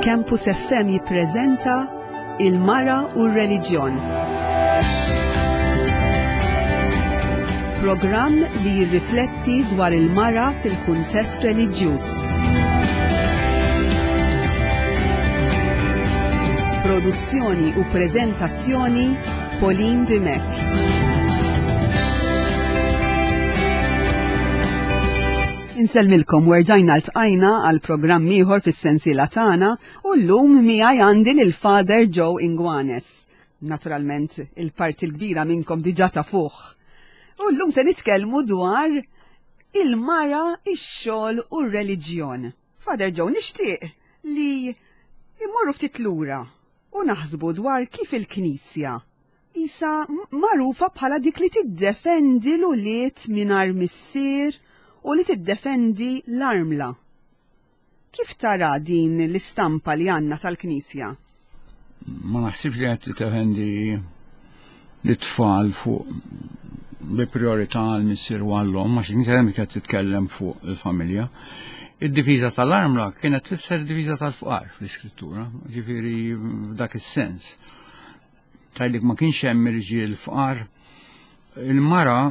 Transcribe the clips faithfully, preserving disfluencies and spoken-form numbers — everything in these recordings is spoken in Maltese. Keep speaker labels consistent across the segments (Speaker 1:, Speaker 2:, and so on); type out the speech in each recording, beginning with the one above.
Speaker 1: Campus F M jippreżenta Il-Mara u r-Reliġjon. Programm li jirrifletti dwar il-mara fil-kuntest reliġjuż. Produzzjoni u preżentazzjoni Pauline Dimek. Inselmilkom werġajna l-tqajna għal programm ieħor fis-sensiela tagħna u llum miegħi għandi lil Father Joe Ingwanes. Naturalment il-parti l-kbira minnkom diġà tafuh. U llum se nitkellmu dwar il-mara, ix-xogħol u r-reliġjon. Father Joe, nixtieq li immorru ftit lura u naħsbu dwar kif il-Knisja isa magħrufa bħala dik li tiddefendi l-uliet mingħajr missier u li tiddefendi l-armla. Kif tara din l-istampa li għandna tal-Knisja?
Speaker 2: Ma naħsibx li qed tiddefendi l-tfal fuq bi priorità l-missier u għall-om, għax il-Knisja dejjem qed titkellem fuq il-familja. Id-diviża tal-armla kienet tfisser diviża tal-fuqar fl-Iskrittura, ġifieri f'dak is-sens. Tgħidlek ma kienx hemm irġiel fuqar. Il-mara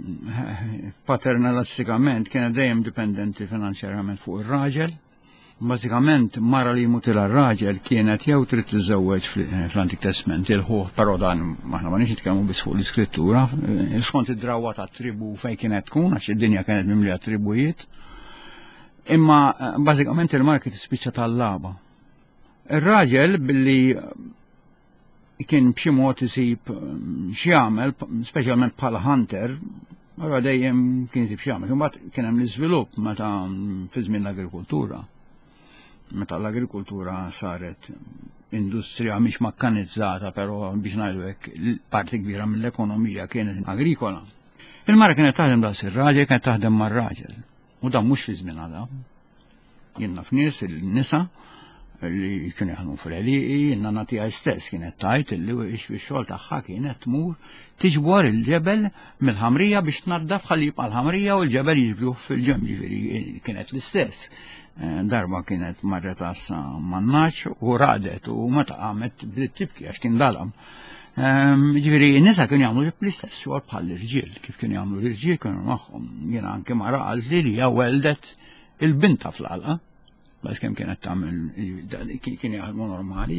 Speaker 2: paternalistikament kienet dejjem dipendenti finanzjarjament fuq ir-raġel. Bażikament mara li jmutilha r-raġel kienet jew trid tiżżewweġ fl-Antik Testament il-ħuħ, però dan aħna ma nix nitkellmu biss fuq l-Iskrittura, skont id-drawwa tat-tribu fejn kienet tkun għax id-dinja kienet mimlija tribujiet. Imma bażikament il-mara kienet tispiċċa tal-laba. Ir-raġel billi kien b'xi mod isib x'jagħmel, speċjalment bħala hunter, allura dejjem kien isib x'jagħmel. Imbagħad kien hemm l-iżvilupp meta fi żmien l-agrikoltura. Meta l-agrikoltura saret industrija mhix makkanizzata, però biex ngħidu hekk parti kbira mill-ekonomija kienet agrikola. Il-mara kienet taħdem daqs ir-raġel, kienet taħdem mar-raġel. U dan mhux fi żmien għadha. Jien naf nies il-nisa li kienu jaħdmu fil-ħeliqi, jenna natija stess kienet tajt li x-xogħol tagħha kienet tmur tiġbor il-ġebel mill-ħamrija biex tnaddaf ħalli jibqa' l-ħamrija u l-ġebel jiġbruh fil-ġem, ġifieri kienet l-istess. Darba kienet marret assa mannaċ u radet u meta qamet bdiet tibki għax kien dalam. Ġifieri n-nisa kienu jagħmlu l-istess xogħol bħall-irġiel, kif kienu jagħmlu l-irġiel kienu magħhom. Jiena anke mara qalt li hija weldet il-binta fl-qalqa. Bas kem kienet tagħmel kien jaħdmu normali,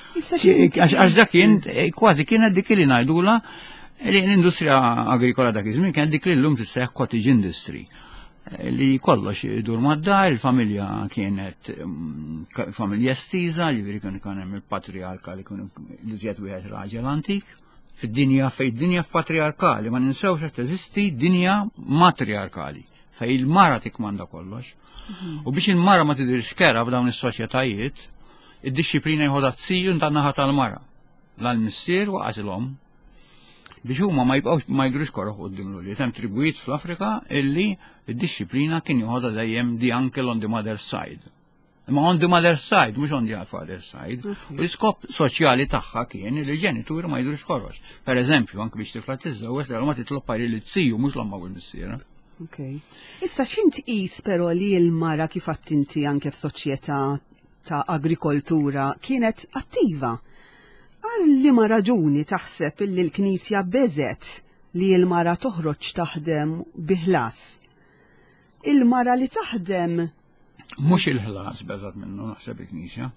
Speaker 2: għax dak kien kważi kienet dik li ngħidula li l-industrija agrikola dak iż-żmien kienet dik li llum tisseħħ cottage industry li kollox idur mad-dar, il-familja kienet familja estiża, ġifieri kienu kien hemm il-patriarka li kienu l-iżjed wieħed raġel antik. Fid-dinja fejn dinja patriarkali ma ninsewx qed teżisti dinja matriarkali fejn il-mara tikmanda kollox. U biex il-mara ma tidirx kera f'dawn is-soċjetajiet, id-disciplina jħodha tziju tan-naħa tal-mara. L-missier u għażilhom biex huma ma jibqgħux ma jidrux korroħ quddiem l-uliet. Hemm tribwiet fl-Afrika illi id-disciplina kien joħodha dejjem the uncle on the mother's side. Imma on the mother's side, mhux on the father's side. U l-iskop soċjali tagħha kien li l-ġenituri ma jidrux korrox. Pereżempju, anke biex tifla tiżżewweġ ma titlob pari li tziju mhux l-omma u l-missiera.
Speaker 1: Ok. Issa x'int qis però li l-mara kif attinti anke f'soċjetà ta' agrikoltura kienet attiva. Għal li ma raġuni taħseb li l-Knisja beżet li l-mara toħroġ taħdem biħlas. Il-mara li taħdem
Speaker 2: mhux il-ħlas beżet minnu naħseb il-Knisja.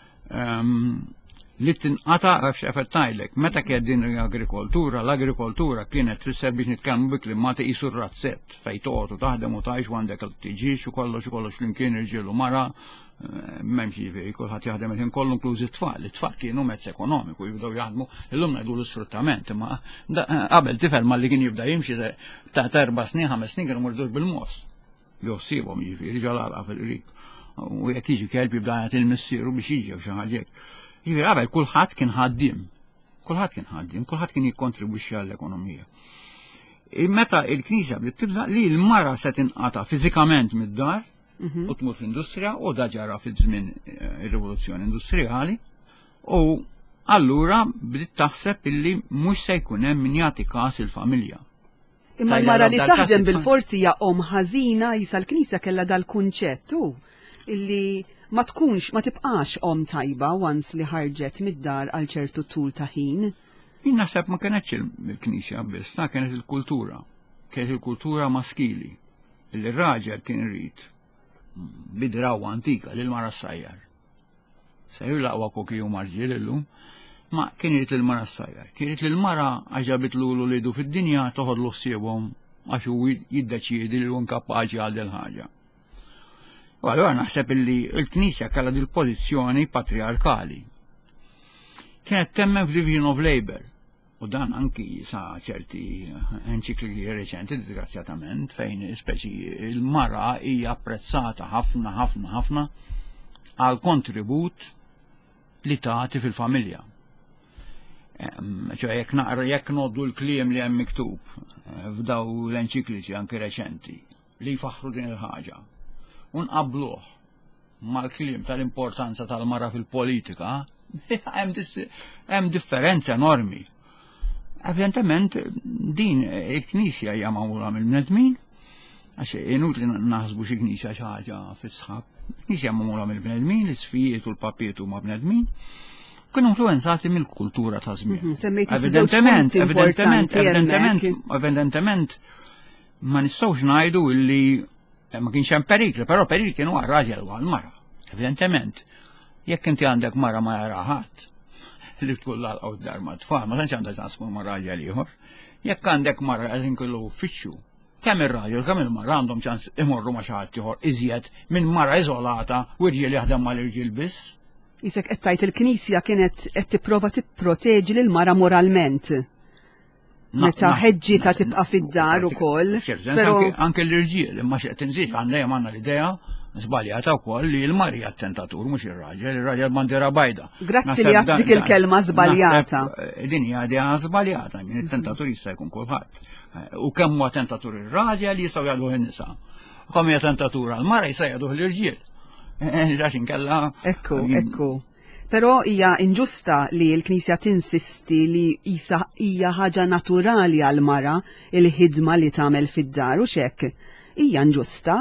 Speaker 2: Li tinqata għafx effettajlek, meta kien din l-agrikoltura, l-agrikoltura kienet tfisser biex nitkellmu bikli ma tiqisu r-razzett fejn toqgħod u taħdem u tgħix għandek tiġix u kollox u kollox flimkien irġiel u mara m'hemmx jiġifieri kulħadd jaħdem il-ħin kollu inklużi t-tfal. It-tfal kienu mezz ekonomiku jibdew jaħdmu illum ngħidu l-isfruttament, imma qabel tifel malli kien jibda jimxi ta' erba' snin, ħames snin kienu murdux bil-mos. Jew ssibhom jiġifieri ġalalqa fil-qrib. U jekk jiġi kelb jibda jagħti l-missieru biex jiġi xi ħaġa hekk. Ġifieri qabel kulħadd kien ħaddiem, kulħadd kien ħaddiem, kulħadd kien jikkontribwixxi għall-ekonomija. Meta l-Knisja bdiet tibża li l-mara se tinqata fiżikament mid-dar u tmur fl-industrija u da ġara fiż-żmien ir-rivoluzzjoni industrijali u allura bdiet taħseb illi mhux se jkun hemm min jagħti każ il-familja.
Speaker 1: Imma l-mara li taħdem bil-forsi hija om ħażina jisa l-Knisja kellha dal-kunċett illi ma tkunx ma tibqax om tajba wans li ħarġet mid-dar għal ċertu tul ta' ħin.
Speaker 2: Jien naħseb ma kienetx il-Knisja biss, ta' kienet il-kultura. Kienet il-kultura maskili. Il-raġel kien irid bidraw antika lil mara sajjar. Sajju laqwa kokiju marġiel illum, ma kien irid lil mara sajjar. Kien irid lil mara għaġabit lulu li du fid-dinja toħodlu ħsiebhom għax hu jiddeċiedi li hu inkapaċi għal din ħaġa. U allura naħseb illi l-Knisja kellha dil pożizzjoni patriarkali. Kienet temmen f'division of labor. U dan anki sa ċerti enċikliki reċenti, disgrazzjatament, fejn speċi il-mara hija apprezzata ħafna ħafna ħafna għal kontribut li tagħti fil-familja. ċoħe jekk naqra jekk noddu l-kliem li hemm miktub f'daw l-enċikliċi anki reċenti li jfaħru din il-ħaġa. Unqabluh mal-kliem tal-importanza tal-mara fil-politika, hemm differenza enormi. Evidentement, din il-Knisja hija magħmula mill-bnedmin, għax inutli naħsbu xi Knisja xi ħaġa fis-sħab. Il-Knisja magħmula mill-bnedmin, l-isfijiet u l-papiet huma bnedmin, kienu influenzati mill-kultura ta' żmien. Evidentement, evidentement, evidentement, evidentement, ma nistgħux ngħidu illi ma kienx hemm perikli, però perikli kienu għar-raġel u għall-mara. Evidentement, jekk inti għandek mara ma jara ħadd li tkun l-għalqaw d-dar ma tfal, ma tantx għandha tasmu ma' raġel ieħor. Jekk għandek mara qed inkollu uffiċċju, kemm ir-raġel kemm il-mara għandhom ċans imorru ma' xi ħadd ieħor iżjed minn mara iżolata u irġiel jaħdem mal-irġiel biss.
Speaker 1: Isek qed tgħid il-Knisja kienet qed tipprova tipproteġi lil mara moralment. Meta ħeġġieta tibqa' fid-dar ukoll.
Speaker 2: Anke l-irġiel, imma xi qed inżid għandha hemm għandna l-idea żbaljata wkoll li l-mari għat-tentatur mhux ir-raġel, ir-raġel bandiera bajda.
Speaker 1: Grazzi li għat dik il-kelma żbaljata.
Speaker 2: Din hija idea żbaljata, min it-tentatur jista' jkun kulħadd. U kemm huwa tentatur ir-raġel jistgħu jagħduh in-nisa. Kemm hija tentatura l-mara jista' jagħduh l-irġiel. Għax inkella.
Speaker 1: Ekku, ekku. Però hija inġusta li l-Knisja tinsisti li hija ħaġa naturali għall-mara il-ħidma li tagħmel fid-dar u x'hekk. Hija inġusta.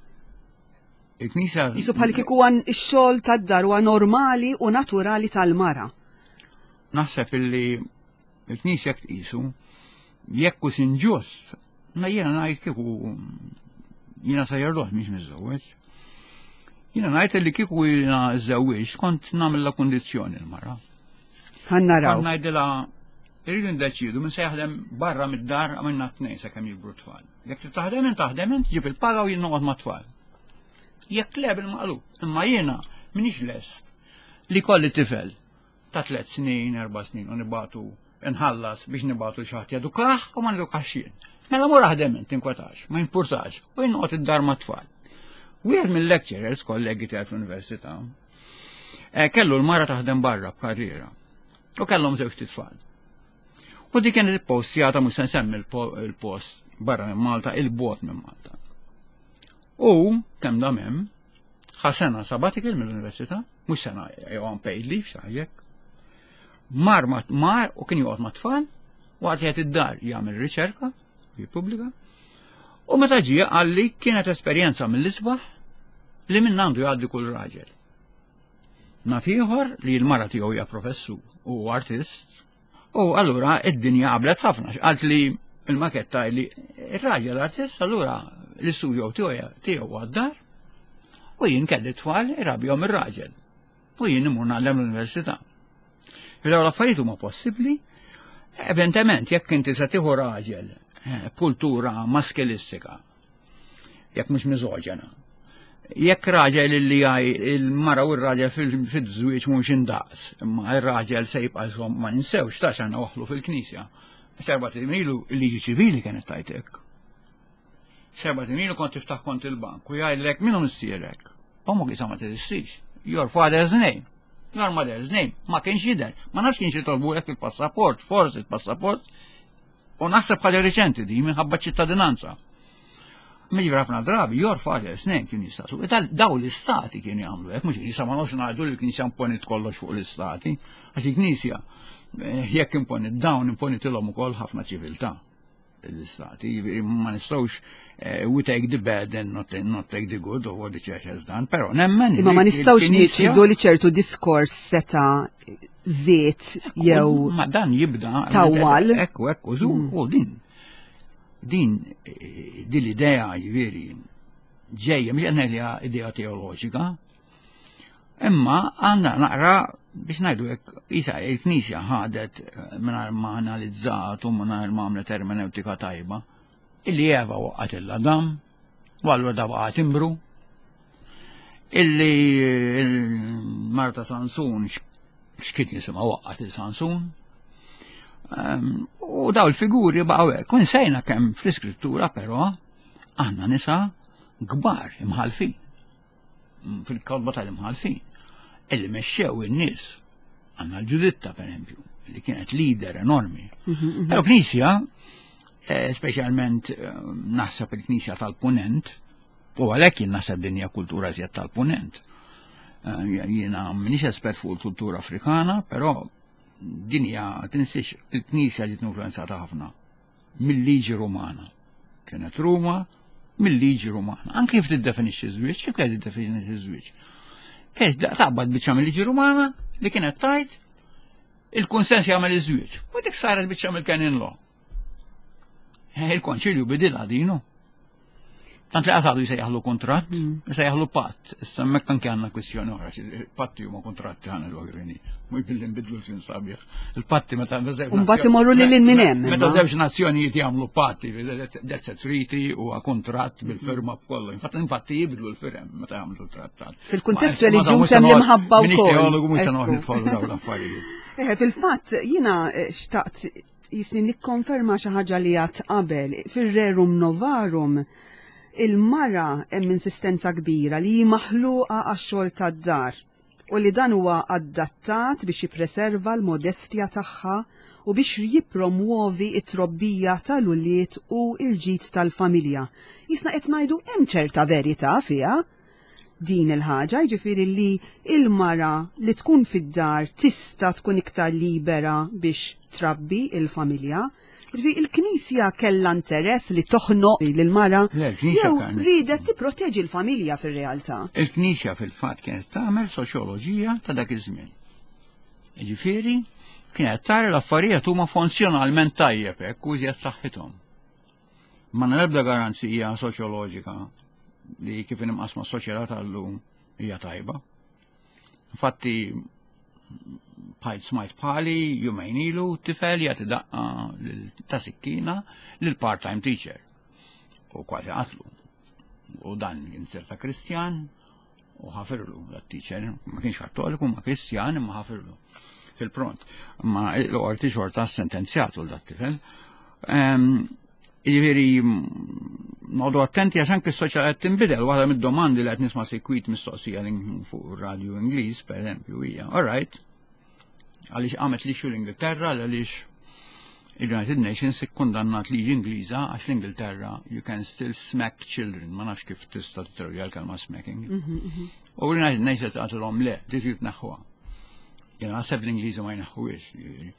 Speaker 2: Il-Knisja.
Speaker 1: Jisu bħal kieku għan ix-xogħol tad-dar huwa normali u naturali tal-mara.
Speaker 2: Naħseb illi il-Knisja tqisu jekk hu sinġuss, ma jiena ngħid kieku jiena sajjarduh mhix miżżewweġ. Jiena ngħid li kieku jiena żewweġ kont nagħmilha kundizzjoni l-mara.
Speaker 1: Ħannaraw.
Speaker 2: Kont ngħidilha irridu ndeċiedu min se jaħdem barra mid-dar għamilna t-tnejn sakemm jikbru tfal. Jekk taħdem int taħdem int ġib il-paga u jien noqgħod mat-tfal. Jekk le bil-maqlub, imma jiena minix lest li kolli tifel ta' tliet snin, erba' snin u nibatu nħallas biex nibatu xi ħadd jadukaħ u ma nidukax jien. Mela mura ħdem int inkwetax, ma jimpurtax, u jien noqgħod id-dar mat-tfal. Wieħed mill-lecturers, kollegi tiegħi fl-università, kellu l-mara taħdem barra b'karriera u kellhom żewġ tfal. U dik kienet ippostjata mhux se nsemmi l-post barra minn Malta, il-bot minn Malta. U kemm dam hemm ħasena sabbatical mill-università, mhux sena jew unpaid leave x'ħajjek. Mar mar u kien joqgħod mat-tfal u għad jgħid id-dar jagħmel riċerka, jippubblika. U meta ġie qal li kienet esperjenza mill-isbaħ li minn għandu jgħaddi kull raġel. Naf ieħor li l-mara tiegħu hija professur u artist, u allura id-dinja qablet ħafna. Qalt li il-maketta li ir-raġel artist allura l-istudju tiegħu għad-dar u jien kelli tfal irabihom ir-raġel. U jien imur nagħlem l-università. Illa l-affarijiet huma possibbli, evidentement jekk inti se tieħu raġel kultura maskilistika, jekk mhux miżoġena. Jekk raġel li il-mara u r-raġel fil-żwieġ mhux indaqs, imma r-raġel se jibqa' ma ninsewx tax għandna waħlu fil-Knisja. Serbat ilu il-liġi ċivili kienet tajtek. Serbat ilu kont tiftaħ kont il-bank u jgħidlek minnu missierek. Ommu għisa ma t-dissix. Your father's name. Your mother's name. Ma kienx jidher. Ma nafx kienx jitolbu lek il-passaport, forsi il-passaport. U naħseb ħaġa reċenti di minħabba ċittadinanza. Meġi ħafna drabi, your father's name kien jistaqsu. Daw l-istati kien jagħmlu hekk, mhux jisa ma nofx ngħidu li l-Knisja imponit kollox fuq l-istati, għax il-Knisja jekk imponit dawn imponit ilhom ukoll ħafna ċiviltà. l-istati, ma nistgħux we take the bad and not, not take the good or what the church has done, però nemmen.
Speaker 1: Imma ma nistgħux niċċidu li ċertu diskors seta' żiet jew
Speaker 2: ma dan jibda
Speaker 1: tawwal.
Speaker 2: Ekku, ekku, zu, u din. Din din l-idea jiġifieri ġejja mhix qed ngħidha idea teoloġika, imma għandna naqra biex ngħidu hekk isa l-Knisja ħadet mingħajr ma analizzat u mingħajr ma għamlet hermeneutika tajba illi Eva waqgħet il-Adam u allura da waqgħet imbru illi Marta Sansun x'kien jisimha waqgħet il-Sansun. U daw il-figuri baqgħu hekk. Kun sejna kemm fl-iskrittura però għandna nisa kbar imħalfin fil-kolba tal-imħalfin illi mexxew in-nies għandna l-Ġuditta pereempju li kienet leader enormi. Però Knisja, speċjalment naħseb il-Knisja tal-Punent, u għalhekk jien naħseb din hija kultura żjed tal-Punent. Jiena m'iniex espert fuq il-kultura Afrikana, però din hija tinsix il-Knisja ġiet influenzata ħafna mill-liġi Rumana. Kienet Ruma mill-liġi Rumana. Anke kif tiddefinixxi żwieġ, kif qed tiddefinixxi żwieġ. Kienet taqbad biċċa mill-liġi Rumana li kienet tajt il-kunsens jagħmel iż-żwieġ. U dik saret biċċa mill-canon law. Il-konċilju bidilha dinu. Tant li għatadu jisajjaħlu kontratt, jisajjaħlu patt. Issa mek tanki għanna kwestjoni oħra, il-patti huma kontratti għanna l-għagrini. Mui billi nbidlu l-finsabieħ. Il-patti meta zewġ.
Speaker 1: Un-batti morru li l-min hemm.
Speaker 2: Meta zewġ nazzjonijiet jagħmlu patti, that's a treaty u kontratt bil-firma b'kollu. Infatti infatti jibidlu l-firem meta jagħmlu trattat.
Speaker 1: Fil-kuntest reliġjuż hemm l-imħabba wkoll.
Speaker 2: Minix teologu mhux se noħu nidħolu dawn l-affarijiet.
Speaker 1: Fil-fatt jiena xtaqt jisni nikkonferma xi ħaġa li għad qabel fir-Rerum Novarum il-mara hemm insistenza kbira li hi maħluqa għax-xogħol tad-dar u li dan huwa adattat biex jippreserva l-modestja tagħha u biex jippromuovi t-trobbija tal-uliet u l-ġid tal-familja. Jisna qed ngħidu hemm ċerta verità fiha din il-ħaġa, jiġifieri li il-mara li tkun fid-dar tista' tkun iktar libera biex trabbi il-familja. Il-Knisja kellha interess li toħnoq lil-mara jew ridet tipproteġi l-familja fir-realtà.
Speaker 2: Il-Knisja fil-fatt kienet tagħmel soċjoloġija ta' dak iż-żmien. Jiġifieri kienet tara l-affarijiet huma funzjonalment tajjeb hekk u żjed saħħithom. Ma nebda garanzija soċjoloġika li kif inqasma s-soċjetà tal-lum hija tajba. Infatti bħajt smajt bħali jumejn ilu tifel jagħti daqqa ta' sikkina lil part-time teacher u kważi qatlu. U dan jinserta Kristjan u ħafirlu dat-teacher, ma kienx kattoliku ma Kristjan imma ħafirlu fil-pront. Ma l-qorti xorta sentenzjatu l-dat-tifel. Jiġifieri nodu attenti għax anke s-soċjetà qed tinbidel, waħda mid-domandi li qed nisma' sekwit mistoqsija fuq ir-radju Ingliż pereżempju hija, all right, għaliex għamet liġi l-Ingilterra għaliex il-United Nations ikkundannat liġi Ingliża għax l-Ingilterra you can still smack children, ma nafx kif tista' titterja l-kelma smacking. U l-United Nations għatilhom le, tiġi tneħħuha. Jena naħseb l-Ingliżi ma jneħħuhiex.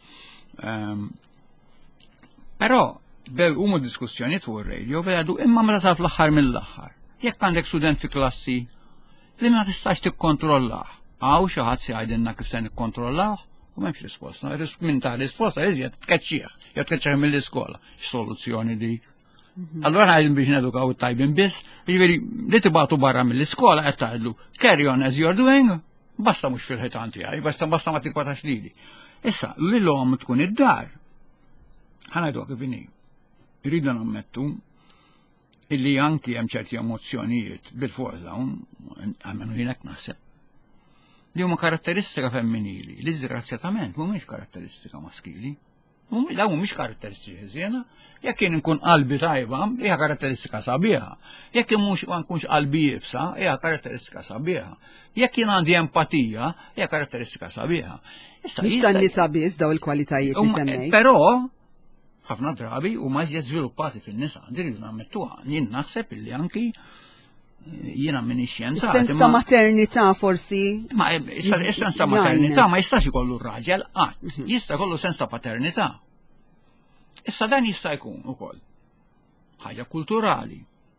Speaker 2: Però huma diskussjonijiet fuq ir-radio bejgħu imma meta sar fl-aħħar mill-aħħar. Jekk għandek student fi klassi li ma tistax tikkontrollah, għaw xi ħadd se jgħidilna kif se nikkontrollah, u m'hemmx risposta. Min ta' risposta iżjed tkeċċih, jew tkeċċih mill-iskola. X'soluzzjoni dik? Allura ngħidlu biex nedukaw it-tajbin biss, jiġifieri li tibagħtu barra mill-iskola qed tgħidlu carry on as you're doing, basta mhux fil-ħitan tiegħi, basta basta ma tikkwatax lili. Issa lilhom tkun id-dar. Ħanajdu kif inhi. Irridu nammettu illi anki hemm ċerti emozzjonijiet bil-forza għamenu jinek naħseb li huma karatteristika femminili, li żgrazzjatament mhumiex karatteristika maskili. Dawn mhumiex karatteristika żiena, jekk jien inkun qalbi tajba, hija karatteristika sabiħa. Jekk mhux nkunx qalbi jibsa, hija karatteristika sabiħa. Jekk jien għandi empatija, hija karatteristika sabiħa.
Speaker 1: Mhix tan-nisa biss daw il-kwalitajiet li semmejt.
Speaker 2: Però ħafna drabi huma iżjed żviluppati fin-nisa, diridu nammettuha. Jien naħseb illi anki jiena minni xjenzat.
Speaker 1: Sens ta' maternità forsi.
Speaker 2: Ma sens ta' maternità ma jistax ikollu r-raġel qatt, jista' jkollu sens ta' paternità. Issa dan jista' jkun ukoll. ħaġa kulturali.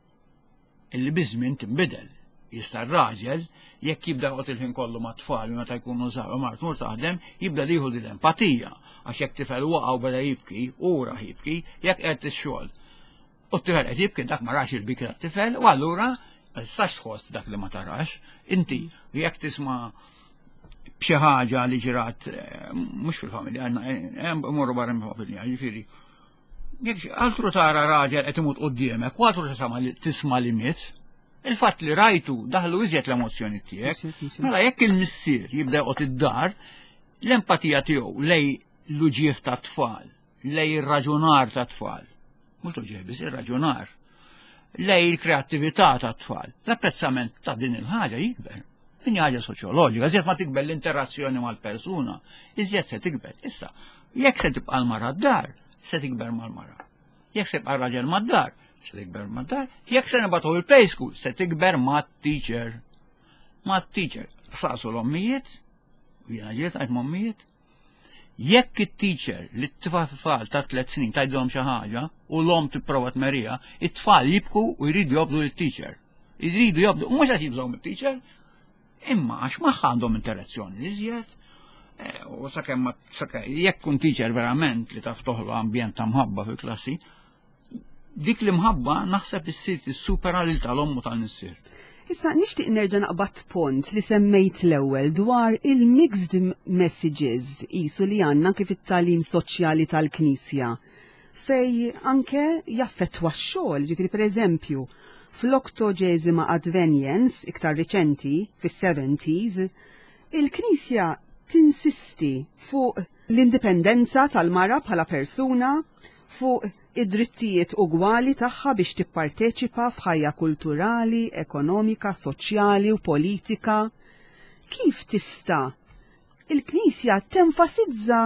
Speaker 2: Illi biżmien tinbidel. Jista' r-raġel jekk jibda qod il-ħin kollu ma' tfal meta jkunu żgħar mart mur taħdem, jibda jieħu l-empatija għax jekk tifel waqgħu beda jibki u raħ jibki jekk qed ix-xogħol. U t-tifel qed jibki dak ma rax il-bikra t-tifel u allura ma tistax tħoss dak li ma tarax. Inti jekk tisma' b'xi ħaġa li ġirat mhux fil-familja hemm imorru barra mill-familja, jiġifieri. Jekk altru tara raġel qed imut quddiemek u altru tisma' li miet, il-fatt li rajtu daħlu iżjed l-emozzjoni tiegħek, mela jekk il-missier jibda joqgħod id-dar, l-empatija tiegħu lej l-uġieħ ta' tfal, lej ir-raġunar ta' tfal, mhux l-uġieħ biss ir-raġunar, lej il-kreattività ta' tfal, l-apprezzament ta' din il-ħaġa jikber. Din ħaġa soċjoloġika, iżjed ma tikber l-interazzjoni mal-persuna, iżjed se tikber. Issa, jekk se tibqa' l-mara d-dar, se tikber mal-mara. Jekk se tibqa' raġel mad-dar, se tikber mad-dar. Jekk se nibgħatu il-play school, se tikber mat-teacher. Mat-teacher. Saqsu l-ommijiet, u jiena ġiet għajt mommijiet. Jekk it-teacher li t-tfal ta' tliet snin tgħidilhom xi ħaġa u l-om tipprova tmerija, it-tfal jibku u jridu jobdu lit-teacher. Jridu jobdu, mhux qed jibżgħu mit-teacher, imma għax maħħa għandhom interazzjoni li żjed. U sakemm jekk kun teacher verament li taf toħlu ambjent ta' mħabba fil-klassi, dik li mħabba naħseb issir tissupera lil tal-omm u tal-nissier.
Speaker 1: Issa nixtieq nerġa' naqbad punt li semmejt l-ewwel dwar il-mixed messages qisu li għandna kif it-tagħlim soċjali tal-Knisja fej anke jaffettwa x-xogħol, ġifieri pereżempju fl-Octogesima Advenience, iktar riċenti, fis-seventies, il-Knisja tinsisti fuq l-indipendenza tal-mara bħala persuna, fuq id-drittijiet ugwali tagħha biex tipparteċipa f'ħajja kulturali, ekonomika, soċjali u politika. Kif tista' il-Knisja tenfasizza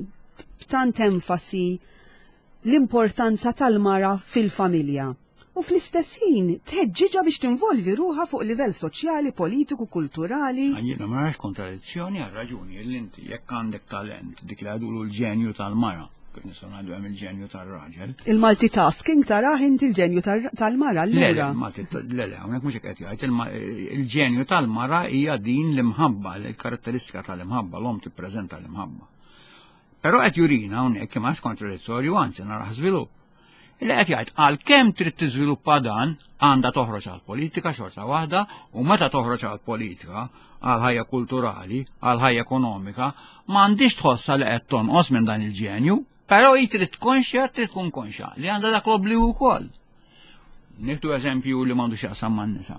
Speaker 1: tant enfasi l-importanza tal-mara fil-familja? U fl-istess ħin tħeġġiġa biex tinvolvi ruħa fuq livell soċjali, politiku, kulturali.
Speaker 2: Jiena ma narax kontradizzjoni għal raġuni li inti jekk għandek talent dik li għadulu l-ġenju tal-mara, kif nistgħu ngħidu hemm il-ġenju tar-raġel.
Speaker 1: Il-multitasking taraħ inti il-ġenju tal-mara allura.
Speaker 2: Le le, hawnhekk mhux hekk qed jgħid il-ġenju tal-mara hija din l-imħabba, l-karatteristika tal-imħabba, l-om tippreżenta l-imħabba. Però qed jurina hawnhekk ma kontradizzorju anzi naraħ żvilupp. Illi qed jgħid għalkemm trid tiżviluppa dan għandha toħroġ għall-politika xorta waħda u meta toħroġ għall-politika għal ħajja kulturali, għal ħajja ekonomika, m'għandix tħossha li qed tonqos minn dan il-ġenju, però hi trid konxja trid tkun konxja li għandha dak l-obbligu wkoll. Nieħdu eżempju li m'għandux jaqsam man-nisa.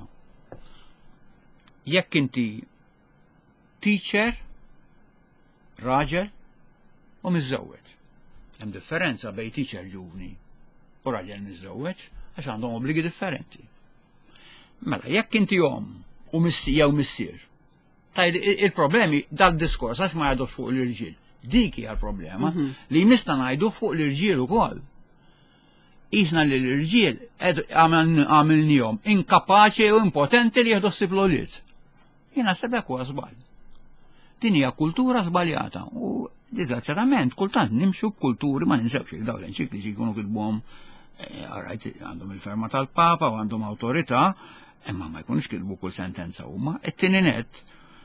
Speaker 2: Jekk inti teacher, raġel u miżżewweġ. Hemm differenza bejn teacher ġuvni u raġel miżżewweġ għax għandhom obbligi differenti. Mela, jekk inti jom u jew missier, tajdi il-problemi dal-diskors għax ma jgħidux fuq l-irġiel. Dik hija l-problema li nista' ngħidu fuq l-irġiel ukoll. Isna li l-irġiel għamilnihom inkapaċi u impotenti li jieħdu ssib l-oliet. Jiena sebek huwa żball. Din hija kultura żbaljata u disgrazzjatament kultant nimxu b'kulturi ma ninsewx il dawn l-enċikliċi jkunu kitbuhom għarajt għandhom il-ferma tal-Papa u għandhom awtorità, imma ma jkunux kitbu kull sentenza huma. It-tieni nett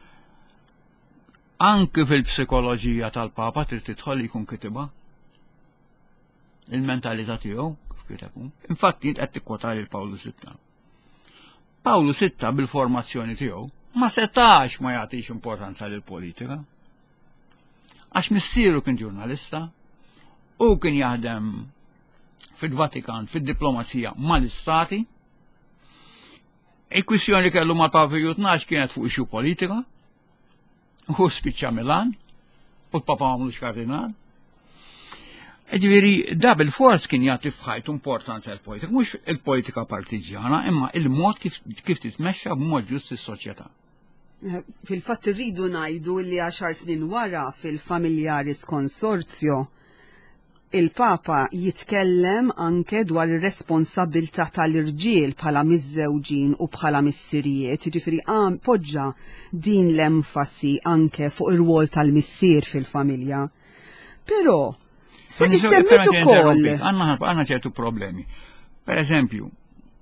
Speaker 2: anke fil-psikoloġija tal-Papa trid tidħol jkun kitibha il-mentalità tiegħu kif kitabu. Infatti qed tikkwota lil Pawlu Sitta. Pawlu Sitta bil-formazzjoni tiegħu ma setax ma jagħtix importanza lil politika. Għax missieru kien ġurnalista u kien jaħdem fil-Vatikan, fil-diplomazija mal-istati. Il-kwissjoni kellu mal-Papa Pio tnax kienet fuq ixu politika u spiċċa Milan u l-Papa għamlux kardinal. Ġifieri da bil-fors kien jagħti f'ħajtu importanza l-politika, mhux il-politika partiġjana, imma il-mod kif titmexxa b'mod ġust is-soċjetà.
Speaker 1: Fil-fatt irridu ngħidu li għaxar snin wara fil-Familjaris Consorzio il-Papa jitkellem anke dwar ir-responsabilità tal-irġiel bħala miż-żewġin u bħala missirijiet, jiġifieri għam poġġa din l-enfasi anke fuq ir-rwol tal-missier fil-familja. Però se issemmet ukoll.
Speaker 2: Għandna ċertu problemi. Per eżempju,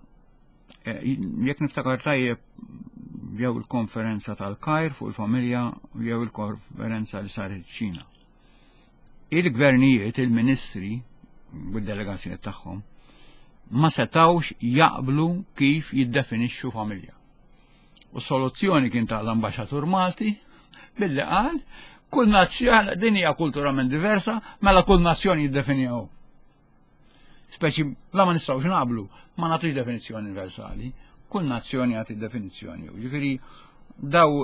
Speaker 2: jekk niftakar tajjeb jew il-konferenza tal-Kajr fuq il-familja jew il-konferenza li saret ċina. Il-gvernijiet, il-ministri, bid-delegazzjoni tagħhom, ma setawx jaqblu kif jiddefinixxu familja. U soluzzjoni kien tal-ambaxxatur Malti billi qal kull nazzjon din hija kulturalment diversa, mela kull nazzjon jiddefinjaw. Speċi la ma nistgħux naqblu, ma nagħtux definizzjoni universali, kull nazzjoni għati definizzjoni. Ġifieri daw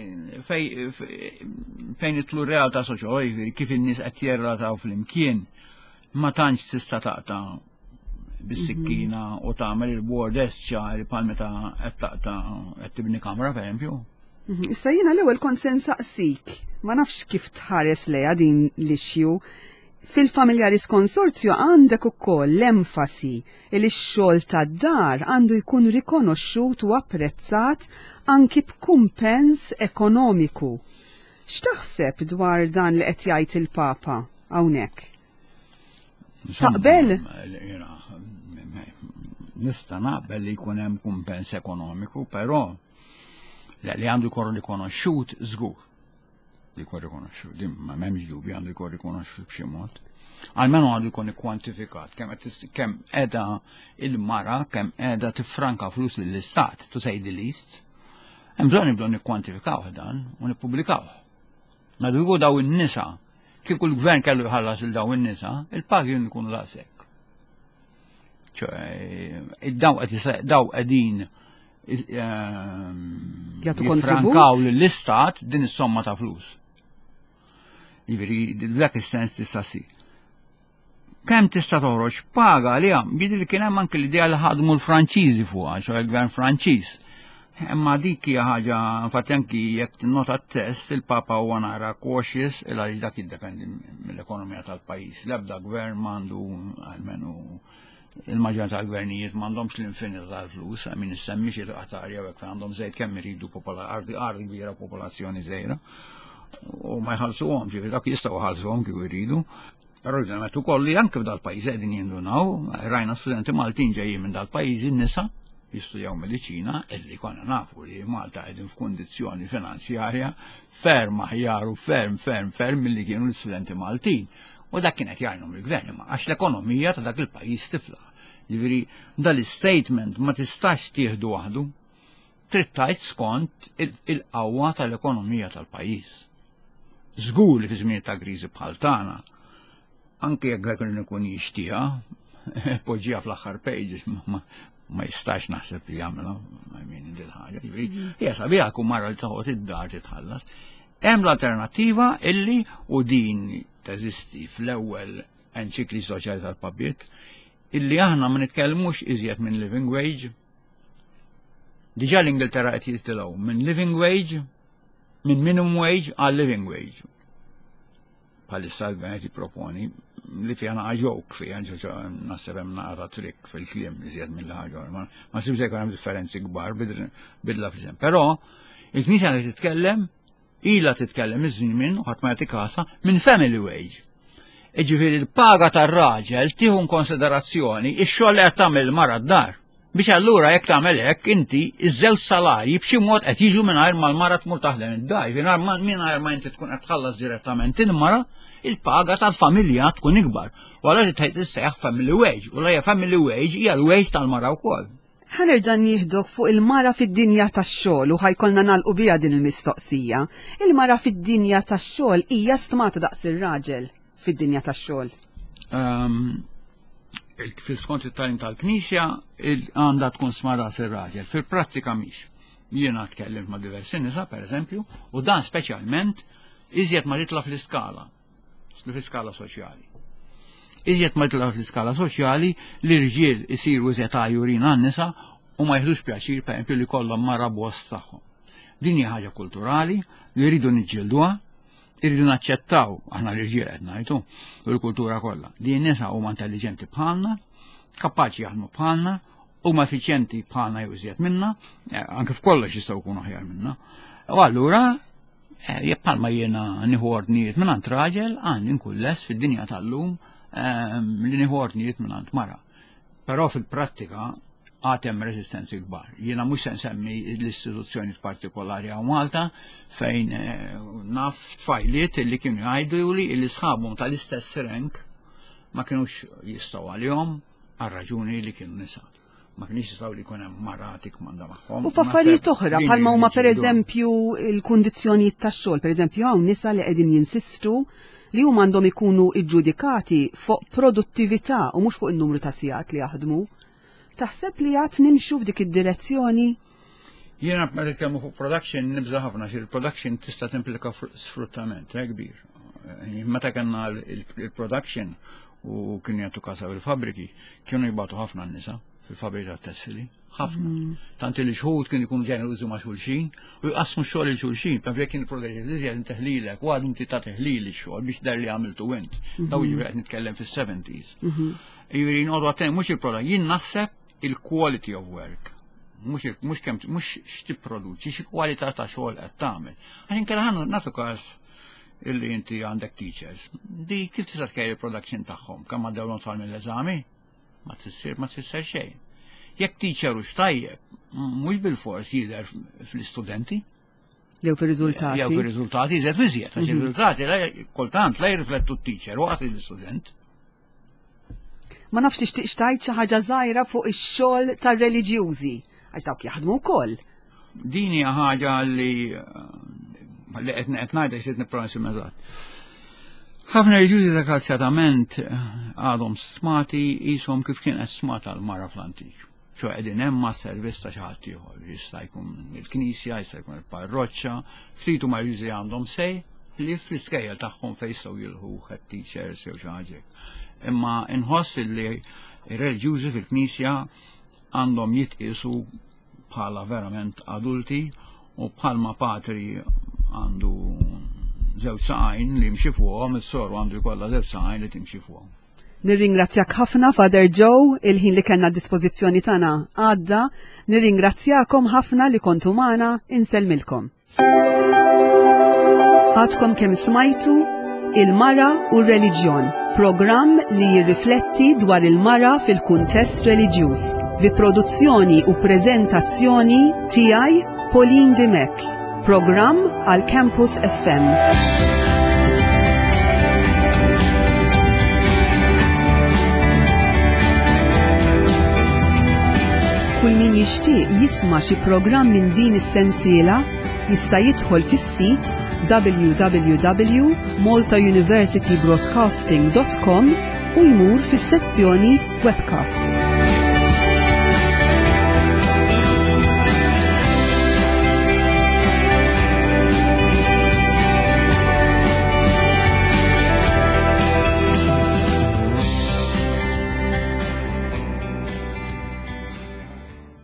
Speaker 2: fejn itlu realtà soċjali, kif in-nies qed jirrataw fl-imkien, ma tantx tista' taqta' bis-sikkina u tagħmel il-bord ċari bħal meta qed taqta' qed tibni kamra pereżempju.
Speaker 1: Issa jiena l-ewwel kont se nsaqsik, ma nafx kif tħares lejha din l-ixju. Fil-Familjaris Konsorzju għandek ukoll l-enfasi li x-xogħol tad-dar għandu jkun rikonoxxut u apprezzat anki b'kumpens ekonomiku. X'taħseb dwar dan li qed jgħid il-Papa hawnhekk? Taqbel?
Speaker 2: Nista' naqbel li jkun hemm kumpens ekonomiku, però li għandu jkun rikonoxxut żgur. Li jkun rikonoxxut, ma m'hemmx dubju għandu jkun rikonoxxut b'xi mod. Almenu għandu jkun ikkwantifikat kemm kemm qiegħda il-mara, kemm qiegħda tiffranka flus lill-istat, to say the least. Hemm bżonn nibdew nikkwantifikaw dan u nippubblikawh. Madu jkun daw in-nisa, kif kull gvern kellu jħallas il daw in-nisa, il-pagi jkunu daqshekk. Daw qegħdin jiffrankaw lill-istat din is-somma ta' flus. Jiġifieri dak is-sens tista' ssir. Kemm tista' toħroġ paga li hemm, jidhir li kien hemm anke l-idea li ħadmu l-Franċiżi fuqha, xogħol il-Gvern Franċiż. Imma dik hija ħaġa infatti anki jekk tinnota t-test il-Papa huwa nara cautious il għaliex dak jiddependi mill-ekonomija tal-pajjiż. L-ebda gvern m'għandu almenu il-maġġoranza tal-gvernijiet m'għandhomx l-infinita tal-flus, min issemmix il-qatari jew hekk għandhom żejt kemm iridu ardi ardi kbira popolazzjoni żgħira. U ma jħallsuhom, ġifieri dak jistgħu jħallsuhom kif iridu. Però rridu nagħmlu ukoll li anke f'dal-pajjiż qegħdin jindunaw, rajna studenti Maltin ġejjin minn dal-pajjiż in-nisa jistudjaw mediċina illi konna nafu li Malta qegħdin f'kundizzjoni finanzjarja ferm aħjar u ferm ferm ferm milli kienu l-istudenti Maltin. U dak kienet jgħinhom il-gvern ma għax l-ekonomija ta' dak il-pajjiż tifla. Jiġifieri dal-istatement ma tistax tieħdu waħdu, trid tgħid skont il-qawwa tal-ekonomija tal-pajjiż. Żgur li fi żmien ta' kriżi bħal tagħna, anke jekk dak ikun jixtieha, poġġiha fl-aħħar pages ma jistax naħseb li jagħmilha ma jmin dil-ħaġa. Jiġifieri hija sabiħa kun mara li toħgħod id-dar titħallas. Hemm l-alternattiva illi u din teżisti fl-ewwel enċikli soċjali tal-Papiet illi aħna ma nitkellmux iżjed minn living wage. Diġà l-Ingilterra qed jitilgħu minn living wage, minn minimum wage għal living wage. Bħalissa l-gvern qed jipproponi li fiha naqa' ġok fiha naħseb hemm naqa' trik fil-kliem iżjed mill-ħaġa. Ma sibx jkun hemm differenzi kbar bidla fl-isem. Però il-Knisja li titkellem ilha titkellem iż-żmien u ħadd ma jagħti kasa minn family wage. Jiġifieri l-paga tar-raġel tieħu konsiderazzjoni x-xogħol li qed tagħmel il-mara d-dar. Biex allura jekk tagħmel hekk inti iż-żewġ salarji b'xi mod qed jiġu mingħajr ma l-mara tmur taħdem id-dar. Mingħajr ma inti tkun qed tħallas direttament il-mara, il-paga tal-familja tkun ikbar. U allura tgħid issejjaħ family wage, u lejja family wage hija l-wage tal-mara wkoll.
Speaker 1: Ħanerġa' nieħdok fuq il-mara fid-dinja tax-xogħol u ħajkollna nagħlqu biha din il-mistoqsija. Il-mara fid-dinja tax-xogħol hija stmata daqs ir-raġel fid-dinja tax-xogħol.
Speaker 2: Fil-skont it-tagħlim tal-Knisja għandha tkun smara daqs ir-raġel. Fil-prattika mhix. Jiena tkellimt ma' diversi nisa pereżempju, u dan speċjalment iżjed ma titla' fl-iskala, fl-iskala soċjali. Iżjed ma titla' fl-iskala soċjali li rġiel isiru iżjed għajurin għan-nisa u ma jħdux pjaċir pereżempju li kollhom mara bost tagħhom. Din hija ħaġa kulturali li rridu niġġielduha, irridu naċċettaw aħna l-irġiel qed ngħidu u l-kultura kollha. Din nisa huma intelligenti bħalna, kapaċi jaħdmu bħalna, huma effiċjenti bħalna jew iżjed minna, anke f'kollox jistgħu jkunu aħjar minna. U allura jekk bħalma jiena nieħu ordnijiet mingħand raġel għandi nkun lest fid-dinja tal-lum li nieħu ordnijiet mingħand mara. Però fil-prattika għatem resistenzi kbar. Jiena mhux se nsemmi l-istituzzjoni partikolari għaw Malta fejn naf tfajliet li kienu jgħidu li l-isħabhom tal-istess rank ma kienux jistgħu għalihom għal raġuni li kienu nisa. Ma kienx jistgħu li jkun hemm marati kmanda magħhom.
Speaker 1: U f'affarijiet oħra bħalma huma pereżempju l-kundizzjonijiet tax-xogħol, pereżempju hawn nisa li qegħdin jinsistu li huma għandhom ikunu iġġudikati fuq produttività u mhux fuq in-numru ta' sigħat li jaħdmu. Taħseb li għad nimxu f'dik id-direzzjoni?
Speaker 2: Jiena meta nitkellmu fuq production nibża ħafna xi il-production tista' timplika sfruttament kbir. Meta kellna il-production u kienu jagħtu kasa fil-fabriki, kienu jibgħatu ħafna n-nisa fil-fabriki tat-tessili, ħafna. Tant li xħud kienu jkunu ġenerużi ma' xulxin u jqasmu x-xogħol il-xulxin, per jekk kien il-prodeġi li żjed inteħlilek u għad inti ta' teħlili x-xogħol biex dar li għamiltu int. Daw jiġri qed nitkellem fis-seventies. Jiġri nqogħdu attenti mhux il-prodott, jien naħseb il-quality of work. Mux mux kemm mux x'tipproduċi, xi kwalità ta' xogħol qed tagħmel. Għalhekk kellha ħannu nagħtu każ illi inti għandek teachers. Di kif tista' tkejjel il-production tagħhom kemm għaddewlhom tfal mill-eżami? Ma tfisser ma tfisser xejn. Jekk teacher hux tajjeb, mhux bil-fors jidher fl-istudenti.
Speaker 1: Jew fir-riżultati.
Speaker 2: Jew fir-riżultati iżjed u iżjed, għax ir-riżultati kultant la jirriflettu t-teacher u qas l-istudent.
Speaker 1: Ma nafx tixtieq xtajt xi ħaġa żgħira fuq ix-xogħol tar-reliġjużi għax dawk jaħdmu wkoll.
Speaker 2: Din hija ħaġa li li qed ngħidha x'qed nippromessi meżat. Ħafna reliġjużi dekrazjatament għadhom smati qishom kif kien qed smata l-mara fl-antik. ċo qegħdin hemm ma' servizz ta' xi ħadd ieħor, jista' jkun il-Knisja, jista' jkun il-parroċċa, ftit huma reliġjużi għandhom sej li fl-iskejjel tagħhom fejn jistgħu jilħu head teachers jew xi ħaġa. Imma inħoss li ir-reliġjużi fil-Knisja għandhom jitqisu bħala verament adulti u bħalma patri għandu żewġ saqajn li jimxi fuqhom, is-soru għandu jkollha żewġ saqajn li timxi fuqhom.
Speaker 1: Nirringrazzjak ħafna Father Joe, il-ħin li kellna d-dispożizzjoni tagħna għadda, nirringrazzjakom ħafna li kontu magħna, insellmilkom. Għadkom kemm smajtu Il-Mara u r-Reliġjon, programm li jirrifletti dwar il-mara fil-kuntest reliġjuż, bi produzzjoni u preżentazzjoni tiegħi Pauline Dimek, programm għal Campus F M. Kull min jixtieq jisma' xi programm minn din is-sensiela jista' jidħol fis-sit w w w dot malta university broadcasting dot com u jmur fis-sezzjoni Webcasts.